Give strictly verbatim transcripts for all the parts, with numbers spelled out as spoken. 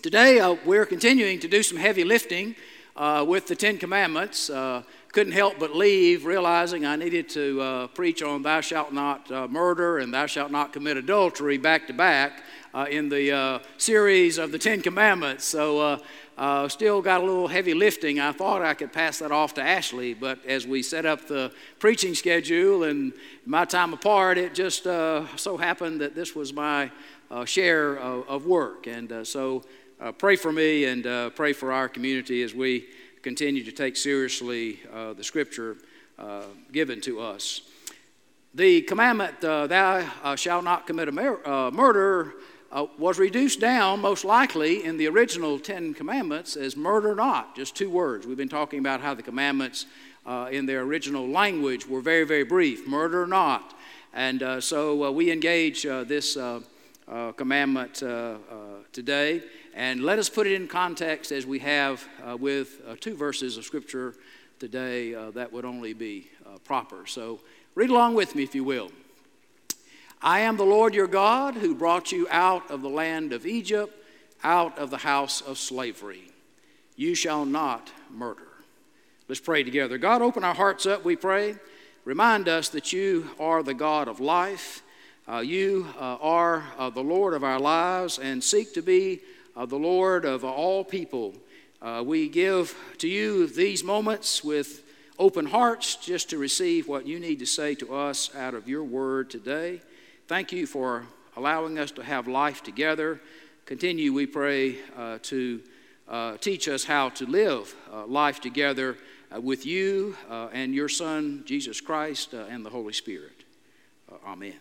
Today, uh, we're continuing to do some heavy lifting uh, with the Ten Commandments. Uh, couldn't help but leave realizing I needed to uh, preach on thou shalt not uh, murder and thou shalt not commit adultery back to back uh, in the uh, series of the Ten Commandments. So uh, uh, still got a little heavy lifting. I thought I could pass that off to Ashley, but as we set up the preaching schedule and my time apart, it just uh, so happened that this was my uh, share of, of work. And uh, so Uh, pray for me and uh, pray for our community as we continue to take seriously uh, the scripture uh, given to us. The commandment, uh, thou uh, shalt not commit a mur- uh, murder, uh, was reduced down most likely in the original Ten Commandments as murder not, just two words. We've been talking about how the commandments uh, in their original language were very, very brief, murder not. And uh, so uh, we engage uh, this uh, uh, commandment uh, uh, today. And let us put it in context as we have uh, with uh, two verses of Scripture today uh, that would only be uh, proper. So read along with me if you will. I am the Lord your God who brought you out of the land of Egypt, out of the house of slavery. You shall not murder. Let's pray together. God, open our hearts up, we pray. Remind us that you are the God of life. Uh, you uh, are uh, the Lord of our lives and seek to be Uh, the Lord of all people. Uh, we give to you these moments with open hearts just to receive what you need to say to us out of your word today. Thank you for allowing us to have life together. Continue, we pray, uh, to uh, teach us how to live uh, life together uh, with you uh, and your Son, Jesus Christ, uh, and the Holy Spirit. Uh, amen.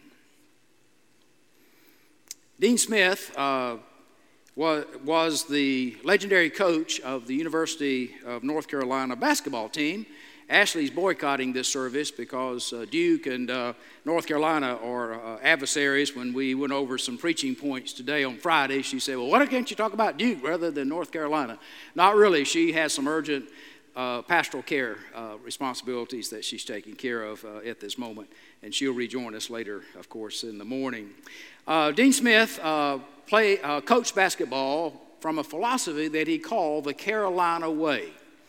Dean Smith uh, was the legendary coach of the University of North Carolina basketball team. Ashley's boycotting this service because uh, Duke and uh, North Carolina are uh, adversaries. When we went over some preaching points today on Friday, she said, well, why can't you talk about Duke rather than North Carolina? Not really. She has some urgent uh, pastoral care uh, responsibilities that she's taking care of uh, at this moment, and she'll rejoin us later, of course, in the morning. Uh, Dean Smith uh, play, uh, coached basketball from a philosophy that he called the Carolina Way.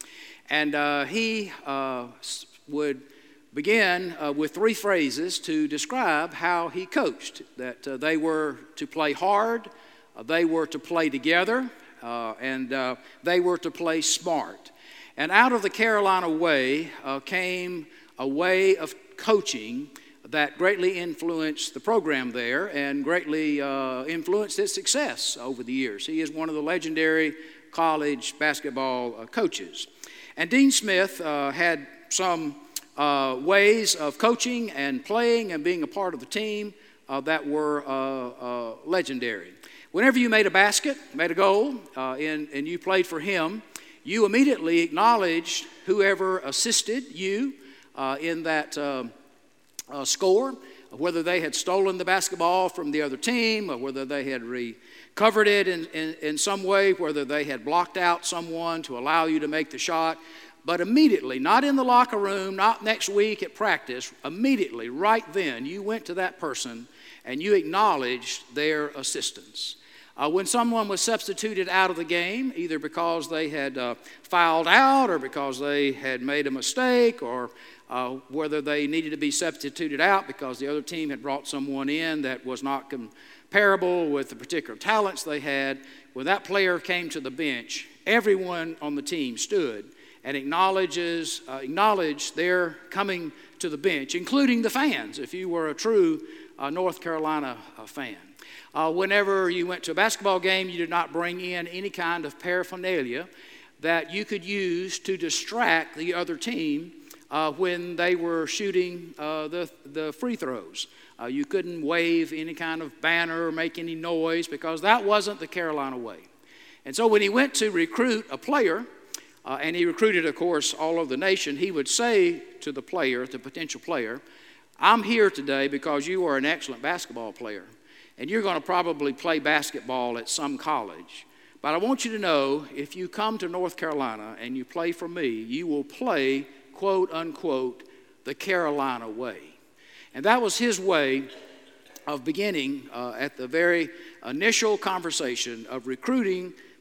And uh, he uh, would begin uh, with three phrases to describe how he coached, that uh, they were to play hard, uh, they were to play together, uh, and uh, they were to play smart. And out of the Carolina Way uh, came a way of coaching that greatly influenced the program there and greatly uh, influenced its success over the years. He is one of the legendary college basketball uh, coaches. And Dean Smith uh, had some uh, ways of coaching and playing and being a part of the team uh, that were uh, uh, legendary. Whenever you made a basket, made a goal, uh, and, and you played for him, you immediately acknowledged whoever assisted you uh, in that uh, Uh, score, whether they had stolen the basketball from the other team, or whether they had recovered it in, in, in some way, whether they had blocked out someone to allow you to make the shot. But immediately, not in the locker room, not next week at practice, immediately, right then, you went to that person and you acknowledged their assistance. Uh, when someone was substituted out of the game, either because they had uh, fouled out or because they had made a mistake, or uh, whether they needed to be substituted out because the other team had brought someone in that was not comparable with the particular talents they had, when that player came to the bench, everyone on the team stood and acknowledges, uh, acknowledged their coming to the bench, including the fans, if you were a true uh, North Carolina uh, fan. Uh, whenever you went to a basketball game, you did not bring in any kind of paraphernalia that you could use to distract the other team uh, when they were shooting uh, the, the free throws. Uh, you couldn't wave any kind of banner or make any noise because that wasn't the Carolina way. And so when he went to recruit a player, uh, and he recruited, of course, all over the nation, he would say to the player, the potential player, I'm here today because you are an excellent basketball player. And you're going to probably play basketball at some college. But I want you to know, if you come to North Carolina and you play for me, you will play, quote, unquote, the Carolina way. And that was his way of beginning uh, at the very initial conversation of recruiting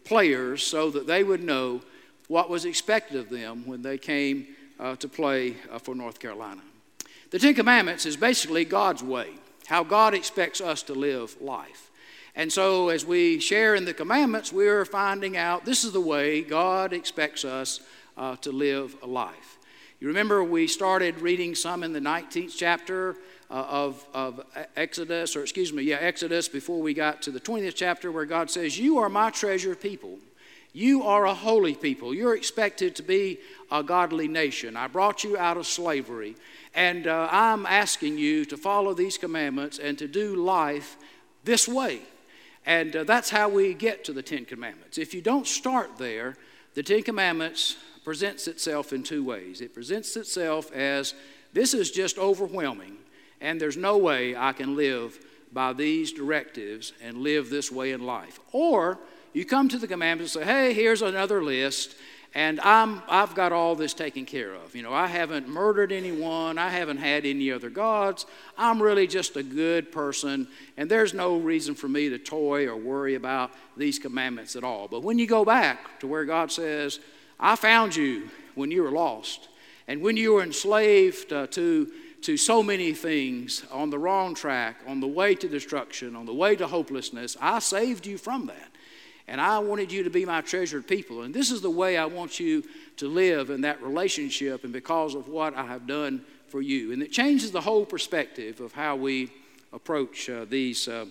players so that they would know what was expected of them when they came uh, to play uh, for North Carolina. The Ten Commandments is basically God's way, how God expects us to live life. And so as we share in the commandments, we're finding out this is the way God expects us uh, to live a life. You remember we started reading some in the nineteenth chapter uh, of, of Exodus, or excuse me, yeah, Exodus, before we got to the twentieth chapter, where God says, "You are my treasured people. You are a holy people. You're expected to be a godly nation. I brought you out of slavery, and uh, I'm asking you to follow these commandments and to do life this way." And uh, that's how we get to the Ten Commandments. If you don't start there, the Ten Commandments presents itself in two ways. It presents itself as, this is just overwhelming, and there's no way I can live by these directives and live this way in life. Or you come to the commandments and say, hey, here's another list, and I'm, I've got all this taken care of. You know, I haven't murdered anyone. I haven't had any other gods. I'm really just a good person, and there's no reason for me to toy or worry about these commandments at all. But when you go back to where God says, I found you when you were lost, and when you were enslaved uh, to, to so many things, on the wrong track, on the way to destruction, on the way to hopelessness, I saved you from that. And I wanted you to be my treasured people. And this is the way I want you to live in that relationship, and because of what I have done for you. And it changes the whole perspective of how we approach uh, these, uh,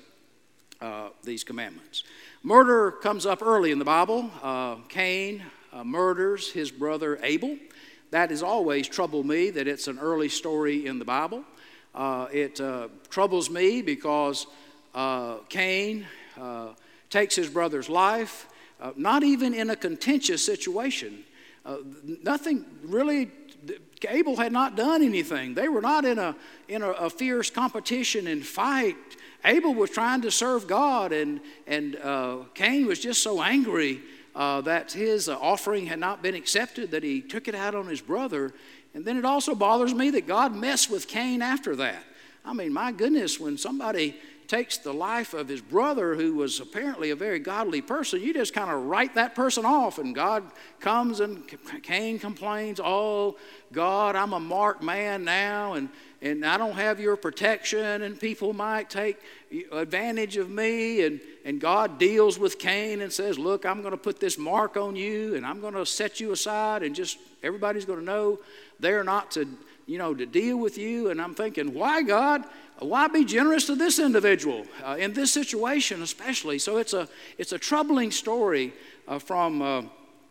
uh, these commandments. Murder comes up early in the Bible. Uh, Cain uh, murders his brother Abel. That has always troubled me, that it's an early story in the Bible. Uh, it uh, troubles me because uh, Cain Uh, takes his brother's life, uh, not even in a contentious situation. Uh, nothing really, Abel had not done anything. They were not in a in a, a fierce competition and fight. Abel was trying to serve God, and, and uh, Cain was just so angry uh, that his uh, offering had not been accepted that he took it out on his brother. And then it also bothers me that God messed with Cain after that. I mean, my goodness, when somebody takes the life of his brother, who was apparently a very godly person, you just kind of write that person off, and God comes and Cain complains, oh, God, I'm a marked man now, and, and I don't have your protection, and people might take advantage of me, and, and God deals with Cain and says, look, I'm going to put this mark on you, and I'm going to set you aside, and just everybody's going to know they're not to, you know, to deal with you. And I'm thinking, why, God? Why be generous to this individual uh, in this situation especially? So it's a it's a troubling story uh, from uh,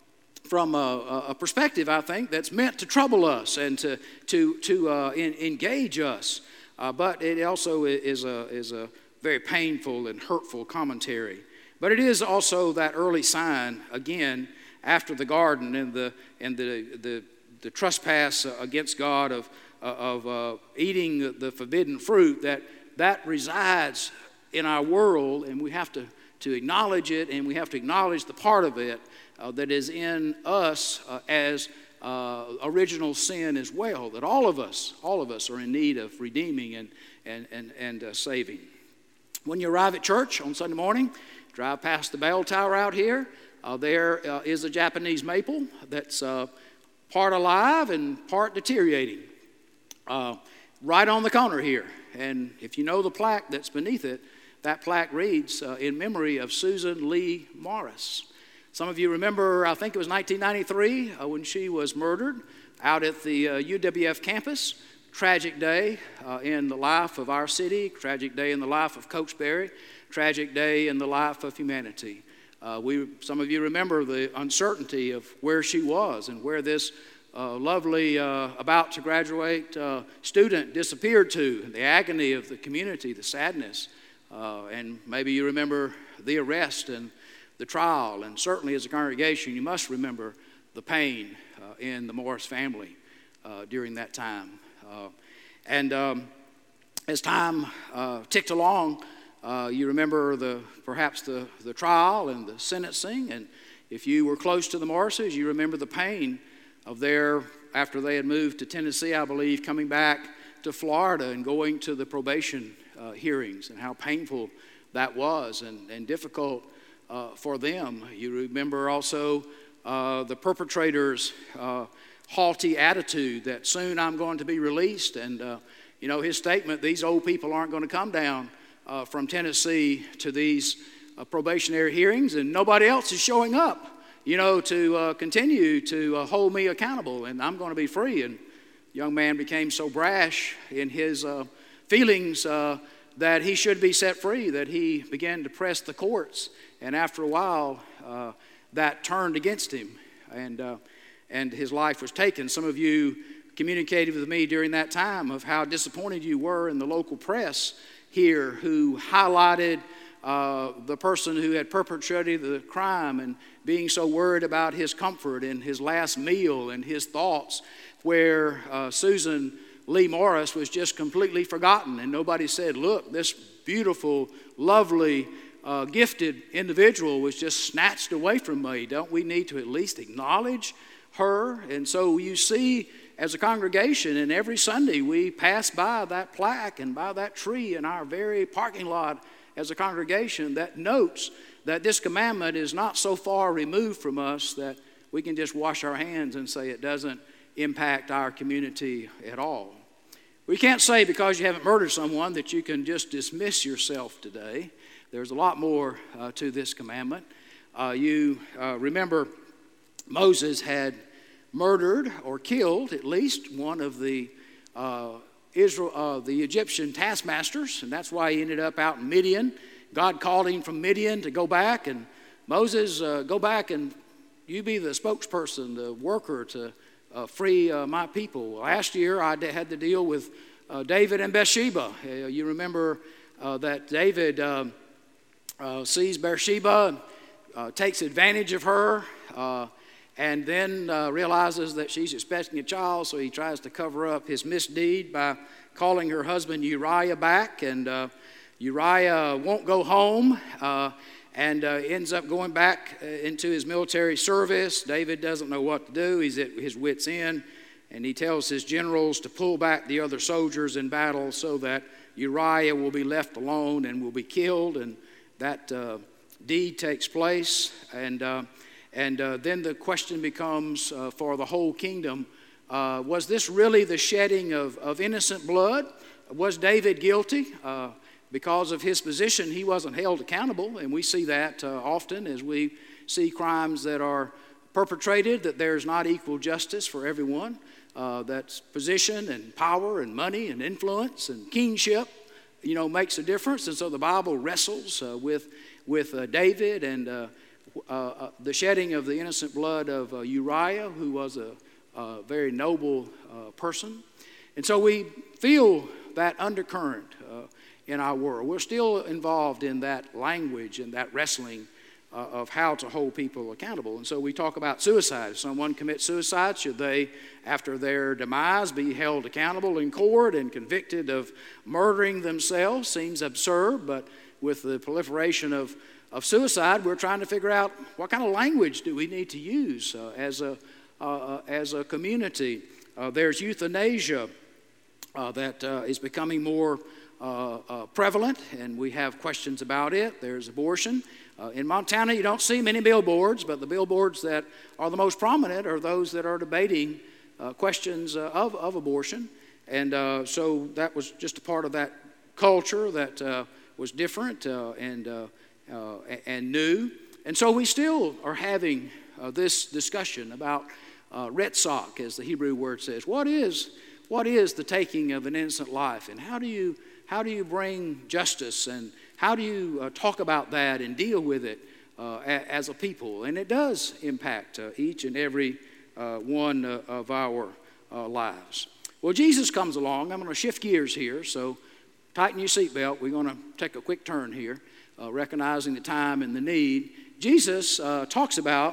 from a, a perspective, I think, that's meant to trouble us and to to to uh, in, engage us. Uh, but it also is a is a very painful and hurtful commentary. But it is also that early sign again after the garden and the and the the, the trespass against God of. of uh, eating the forbidden fruit, that that resides in our world, and we have to, to acknowledge it, and we have to acknowledge the part of it uh, that is in us uh, as uh, original sin as well, that all of us, all of us are in need of redeeming and, and, and, and uh, saving. When you arrive at church on Sunday morning, drive past the bell tower out here, uh, there uh, is a Japanese maple that's uh, part alive and part deteriorating. Uh, right on the corner here. And if you know the plaque that's beneath it, that plaque reads, uh, in memory of Susan Lee Morris. Some of you remember, I think it was nineteen ninety-three, uh, when she was murdered out at the uh, U W F campus. Tragic day uh, in the life of our city, tragic day in the life of Cokesbury, tragic day in the life of humanity. Uh, we, some of you remember the uncertainty of where she was and where this Uh, lovely, uh, about to graduate uh, student disappeared to, the agony of the community, the sadness. Uh, and maybe you remember the arrest and the trial. And certainly as a congregation, you must remember the pain uh, in the Morris family uh, during that time. Uh, and um, as time uh, ticked along, uh, you remember the perhaps the, the trial and the sentencing. And if you were close to the Morrises, you remember the pain of their, after they had moved to Tennessee, I believe, coming back to Florida and going to the probation uh, hearings, and how painful that was, and, and difficult uh, for them. You remember also uh, the perpetrator's uh, haughty attitude that soon I'm going to be released. And, uh, you know, his statement, these old people aren't going to come down uh, from Tennessee to these uh, probationary hearings, and nobody else is showing up, you know, to uh, continue to uh, hold me accountable, and I'm going to be free. And the young man became so brash in his uh, feelings uh, that he should be set free, that he began to press the courts. And after a while, uh, that turned against him, and uh, and his life was taken. Some of you communicated with me during that time of how disappointed you were in the local press here, who highlighted uh, the person who had perpetrated the crime and being so worried about his comfort and his last meal and his thoughts, where uh, Susan Lee Morris was just completely forgotten, and nobody said, look, this beautiful, lovely, uh, gifted individual was just snatched away from me. Don't we need to at least acknowledge her? And so you see, as a congregation, and every Sunday we pass by that plaque and by that tree in our very parking lot as a congregation that notes that this commandment is not so far removed from us that we can just wash our hands and say it doesn't impact our community at all. We can't say because you haven't murdered someone that you can just dismiss yourself today. There's a lot more uh, to this commandment. Uh, you uh, remember Moses had murdered or killed at least one of the uh, Israel, uh, the Egyptian taskmasters, and that's why he ended up out in Midian. God called him from Midian to go back, and Moses, uh, go back and you be the spokesperson, the worker to uh, free uh, my people. Last year I had to deal with uh, David and Bathsheba. Uh, you remember uh, that David um, uh, sees Bathsheba, uh, takes advantage of her, uh, and then uh, realizes that she's expecting a child, so he tries to cover up his misdeed by calling her husband Uriah back, and uh, Uriah won't go home uh, and uh, ends up going back uh, into his military service. David doesn't know what to do. He's at his wit's end, and he tells his generals to pull back the other soldiers in battle so that Uriah will be left alone and will be killed, and that uh, deed takes place. And uh, And uh, then the question becomes uh, for the whole kingdom, uh, was this really the shedding of, of innocent blood? Was David guilty? Uh, because of his position, he wasn't held accountable, and we see that uh, often as we see crimes that are perpetrated, that there's not equal justice for everyone. Uh, that's position and power and money and influence and kingship, you know, makes a difference. And so the Bible wrestles uh, with, with uh, David and uh, Uh, uh, the shedding of the innocent blood of uh, Uriah, who was a, a very noble uh, person. And so we feel that undercurrent uh, in our world. We're still involved in that language and that wrestling uh, of how to hold people accountable. And so we talk about suicide. If someone commits suicide, should they, after their demise, be held accountable in court and convicted of murdering themselves? Seems absurd, but with the proliferation of of suicide, we're trying to figure out what kind of language do we need to use uh, as a uh, as a community. Uh, there's euthanasia uh, that uh, is becoming more uh, uh, prevalent, and we have questions about it. There's abortion. Uh, in Montana, you don't see many billboards, but the billboards that are the most prominent are those that are debating uh, questions uh, of, of abortion. And uh, so that was just a part of that culture that uh, was different uh, and uh, Uh, and new. And so we still are having uh, this discussion about uh, retzach, as the Hebrew word says. What is what is the taking of an innocent life, and how do you how do you bring justice, and how do you uh, talk about that and deal with it uh, a, as a people? And it does impact uh, each and every uh, one uh, of our uh, lives. Well, Jesus comes along. I'm going to shift gears here, so tighten your seatbelt. We're going to take a quick turn here. Uh, recognizing the time and the need. Jesus uh, talks about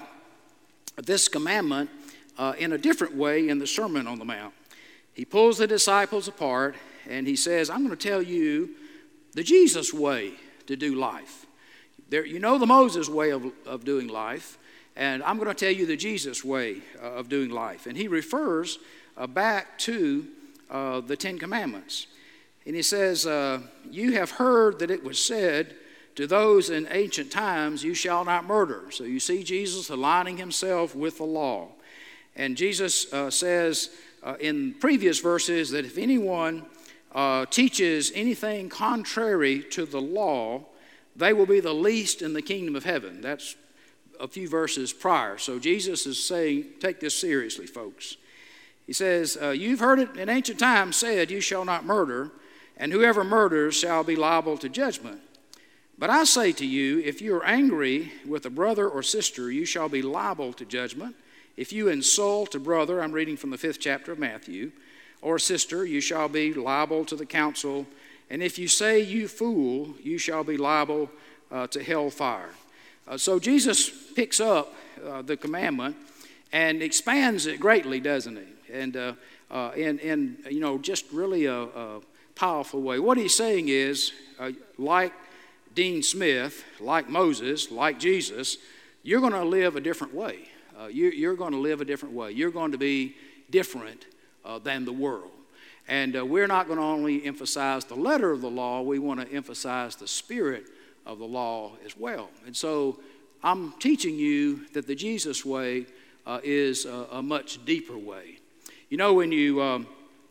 this commandment uh, in a different way in the Sermon on the Mount. He pulls the disciples apart and he says, I'm going to tell you the Jesus way to do life. There, you know the Moses way of, of doing life, and I'm going to tell you the Jesus way uh, of doing life. And he refers uh, back to uh, the Ten Commandments. And he says, uh, you have heard that it was said to those in ancient times, you shall not murder. So you see Jesus aligning himself with the law. And Jesus uh, says uh, in previous verses that if anyone uh, teaches anything contrary to the law, they will be the least in the kingdom of heaven. That's a few verses prior. So Jesus is saying, take this seriously, folks. He says, uh, you've heard it in ancient times said, you shall not murder, and whoever murders shall be liable to judgment. But I say to you, if you are angry with a brother or sister, you shall be liable to judgment. If you insult a brother, I'm reading from the fifth chapter of Matthew, or a sister, you shall be liable to the council. And if you say, you fool, you shall be liable uh, to hellfire. Uh, so Jesus picks up uh, the commandment and expands it greatly, doesn't he? And uh, uh, in, in, you know, just really a, a powerful way. What he's saying is, uh, like Dean Smith, like Moses, like Jesus, you're going to live a different way. Uh, you, you're going to live a different way. You're going to be different uh, than the world. And uh, we're not going to only emphasize the letter of the law, we want to emphasize the spirit of the law as well. And so I'm teaching you that the Jesus way uh, is a, a much deeper way. You know, when you um,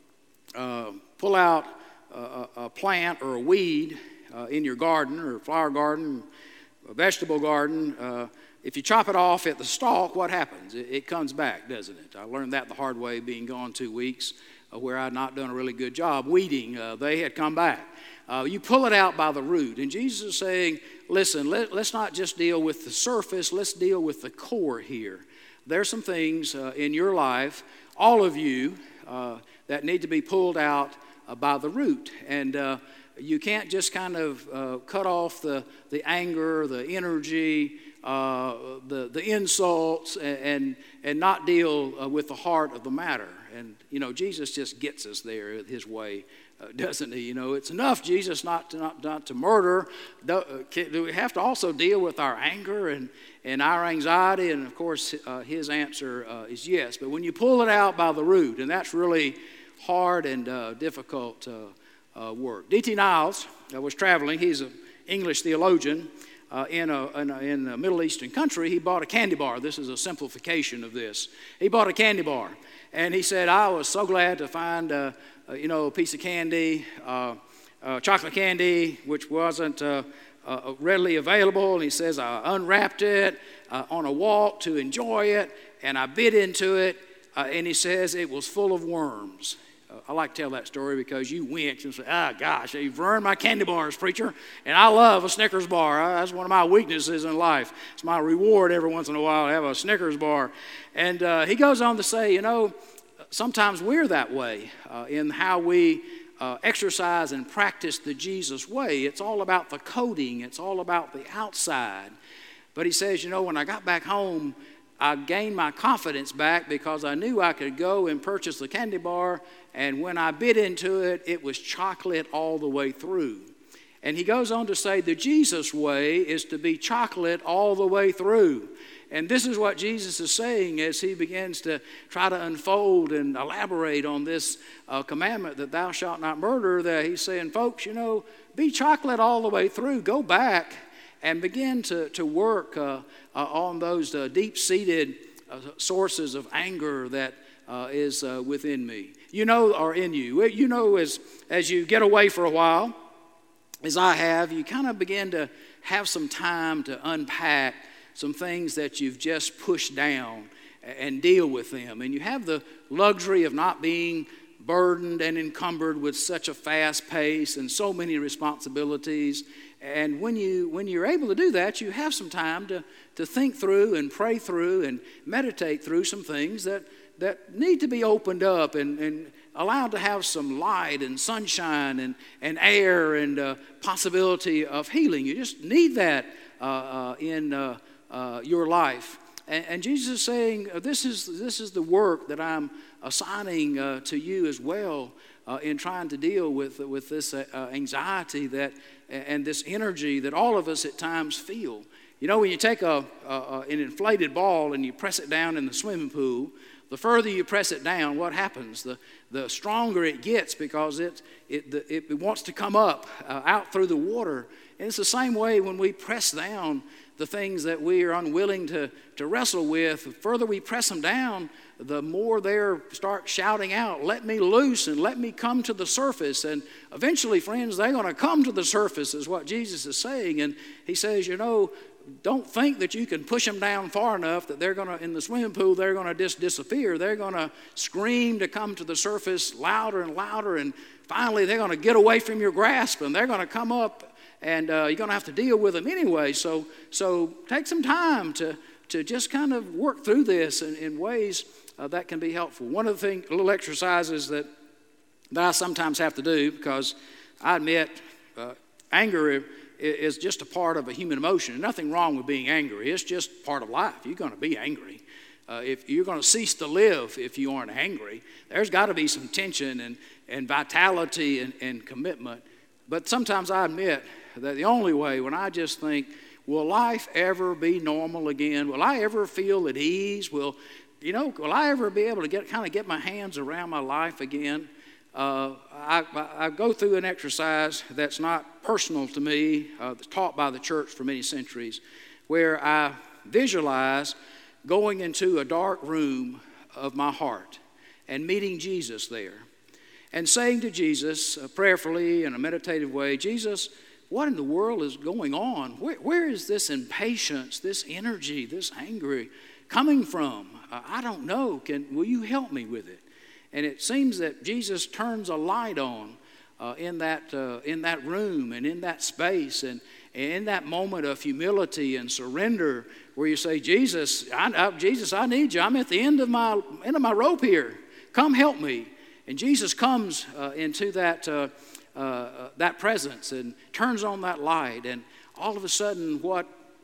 uh, pull out a, a plant or a weed uh, in your garden or flower garden, a vegetable garden, uh, if you chop it off at the stalk, what happens? It, it comes back, doesn't it? I learned that the hard way, being gone two weeks, uh, where I had not done a really good job weeding. Uh, they had come back. Uh, you pull it out by the root. And Jesus is saying, listen, let, let's not just deal with the surface. Let's deal with the core here. There's some things uh, in your life, all of you, uh, that need to be pulled out uh, by the root. And uh, you can't just kind of uh, cut off the, the anger, the energy, Uh, the, the insults, and, and, and not deal uh, with the heart of the matter. And, you know, Jesus just gets us there his way, uh, doesn't he? You know, it's enough, Jesus, not to, not, not to murder. Do, uh, can, do we have to also deal with our anger and, and our anxiety? And, of course, uh, his answer uh, is yes. But when you pull it out by the root, and that's really hard and uh, difficult uh, uh, work. D T Niles uh, was traveling. He's an English theologian. Uh, in, a, in, a, in a Middle Eastern country, he bought a candy bar. This is a simplification of this. He bought a candy bar, and he said, I was so glad to find, uh, uh, you know, a piece of candy, uh, uh, chocolate candy, which wasn't uh, uh, readily available. And he says, I unwrapped it uh, on a walk to enjoy it, and I bit into it, uh, and he says it was full of worms. I like to tell that story because you winch and say, ah, gosh, you've ruined my candy bars, preacher. And I love a Snickers bar. That's one of my weaknesses in life. It's my reward every once in a while to have a Snickers bar. And uh, he goes on to say, you know, sometimes we're that way uh, in how we uh, exercise and practice the Jesus way. It's all about the coating. It's all about the outside. But he says, you know, when I got back home, I gained my confidence back because I knew I could go and purchase the candy bar, and when I bit into it, it was chocolate all the way through. And he goes on to say the Jesus way is to be chocolate all the way through. And this is what Jesus is saying as he begins to try to unfold and elaborate on this uh, commandment that thou shalt not murder, that he's saying, folks, you know, be chocolate all the way through. Go back and begin to, to work uh, uh, on those uh, deep-seated uh, sources of anger that uh, is uh, within me. You know, or in you. You know, as, as you get away for a while, as I have, you kind of begin to have some time to unpack some things that you've just pushed down and deal with them. And you have the luxury of not being burdened and encumbered with such a fast pace and so many responsibilities. And when, you, when you're able to do that, you have some time to, to think through and pray through and meditate through some things that, that need to be opened up and, and allowed to have some light and sunshine and, and air and uh, possibility of healing. You just need that uh, uh, in uh, uh, your life. And, and Jesus is saying, uh, this is, this is the work that I'm assigning uh, to you as well uh, in trying to deal with, with this uh, anxiety that and this energy that all of us at times feel. You know, when you take a, a, an inflated ball and you press it down in the swimming pool, the further you press it down, what happens? The, the stronger it gets because it, it, the, it wants to come up uh, out through the water. And it's the same way when we press down the things that we are unwilling to, to wrestle with. The further we press them down, the more they start shouting out, let me loose and let me come to the surface. And eventually, friends, they're going to come to the surface is what Jesus is saying. And he says, you know, don't think that you can push them down far enough that they're going to, in the swimming pool, they're going to just disappear. They're going to scream to come to the surface louder and louder. And finally, they're going to get away from your grasp and they're going to come up. And uh, you're going to have to deal with them anyway. So so take some time to, to just kind of work through this in, in ways uh, that can be helpful. One of the things, little exercises that, that I sometimes have to do, because I admit uh, anger is just a part of a human emotion. There's nothing wrong with being angry. It's just part of life. You're going to be angry. Uh, if you're going to cease to live if you aren't angry, there's got to be some tension and, and vitality and, and commitment. But sometimes I admit that the only way, when I just think, will life ever be normal again? Will I ever feel at ease? Will, you know, will I ever be able to get kind of get my hands around my life again? Uh, I, I go through an exercise that's not personal to me, uh, taught by the church for many centuries, where I visualize going into a dark room of my heart and meeting Jesus there and saying to Jesus uh, prayerfully in a meditative way, Jesus, what in the world is going on? Where, where is this impatience, this energy, this anger coming from? Uh, I don't know. Can, will you help me with it? And it seems that Jesus turns a light on uh, in that uh, in that room and in that space and, and in that moment of humility and surrender, where you say, Jesus, I, I, Jesus, I need you. I'm at the end of my end of my rope here. Come help me. And Jesus comes uh, into that. Uh, Uh, uh, that presence and turns on that light, and all of a sudden what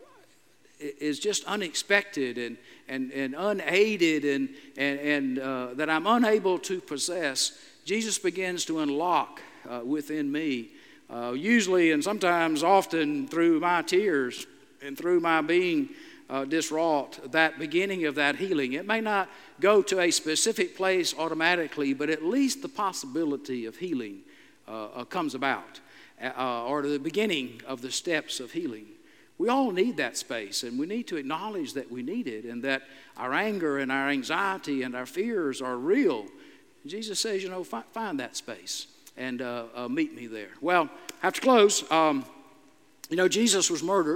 is just unexpected and and, and unaided and and, and uh, that I'm unable to possess, Jesus begins to unlock uh, within me, uh, usually and sometimes often through my tears and through my being uh, diswrought, that beginning of that healing. It may not go to a specific place automatically, but at least the possibility of healing Uh, uh, comes about, uh, or the beginning of the steps of healing. We all need that space, and we need to acknowledge that we need it, and that our anger and our anxiety and our fears are real. And Jesus says, you know, fi- find that space and uh, uh, meet me there. Well, I have to close. Um, you know, Jesus was murdered.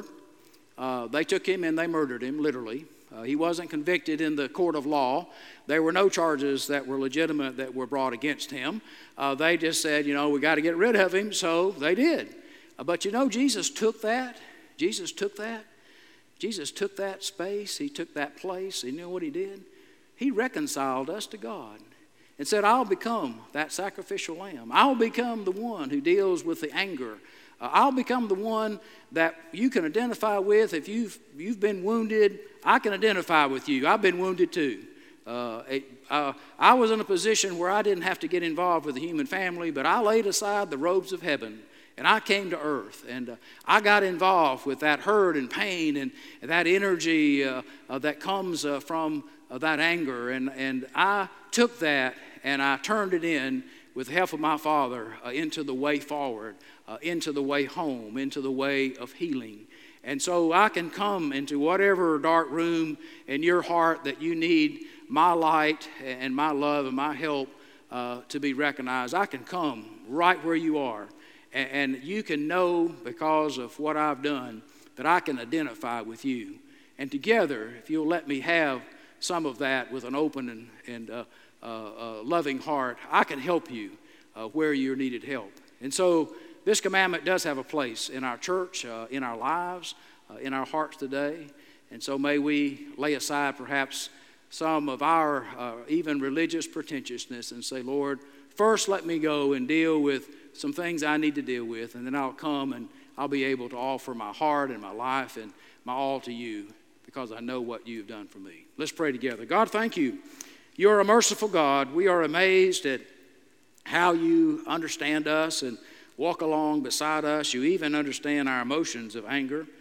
Uh, they took him and they murdered him, literally. Uh, he wasn't convicted in the court of law. There were no charges that were legitimate that were brought against him. Uh, they just said, you know, we got to get rid of him, so they did. Uh, but you know, Jesus took that. Jesus took that. Jesus took that space. He took that place. And you know what he did? He reconciled us to God and said, I'll become that sacrificial lamb. I'll become the one who deals with the anger. Uh, I'll become the one that you can identify with. If you've, you've been wounded, I can identify with you. I've been wounded too. Uh, it, uh, I was in a position where I didn't have to get involved with the human family, but I laid aside the robes of heaven and I came to earth, and uh, I got involved with that hurt and pain and, and that energy uh, uh, that comes uh, from uh, that anger. And, and I took that and I turned it in with the help of my Father uh, into the way forward, uh, into the way home, into the way of healing. And so I can come into whatever dark room in your heart that you need my light and my love and my help uh, to be recognized. I can come right where you are. And, and you can know, because of what I've done, that I can identify with you. And together, if you'll let me have some of that with an open and, and uh, uh, uh, loving heart, I can help you uh, where you're needed help. And so this commandment does have a place in our church, uh, in our lives, uh, in our hearts today. And so may we lay aside perhaps some of our uh, even religious pretentiousness and say, Lord, first let me go and deal with some things I need to deal with, and then I'll come and I'll be able to offer my heart and my life and my all to you, because I know what you've done for me. Let's pray together. God, thank you. You're a merciful God. We are amazed at how you understand us and walk along beside us. You even understand our emotions of anger.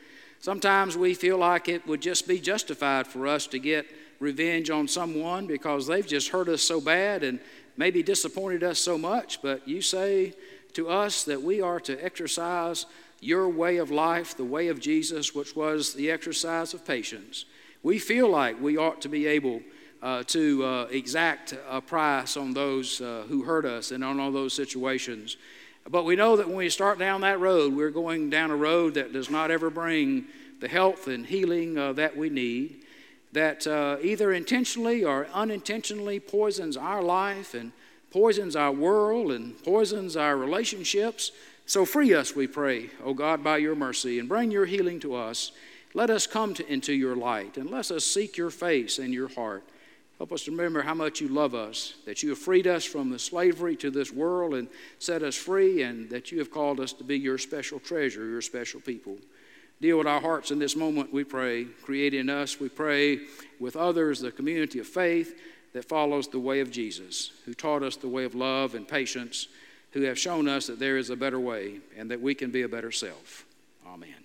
Sometimes we feel like it would just be justified for us to get revenge on someone because they've just hurt us so bad and maybe disappointed us so much. But you say to us that we are to exercise your way of life, the way of Jesus, which was the exercise of patience. We feel like we ought to be able uh, to uh, exact a price on those uh, who hurt us and on all those situations. But we know that when we start down that road, we're going down a road that does not ever bring the health and healing uh, that we need, that uh, either intentionally or unintentionally poisons our life and poisons our world and poisons our relationships. So free us, we pray, O God, by your mercy, and bring your healing to us. Let us come to, into your light, and let us seek your face and your heart. Help us to remember how much you love us, that you have freed us from the slavery to this world and set us free, and that you have called us to be your special treasure, your special people. Deal with our hearts in this moment, we pray. Create in us, we pray, with others, the community of faith that follows the way of Jesus, who taught us the way of love and patience, who have shown us that there is a better way and that we can be a better self. Amen.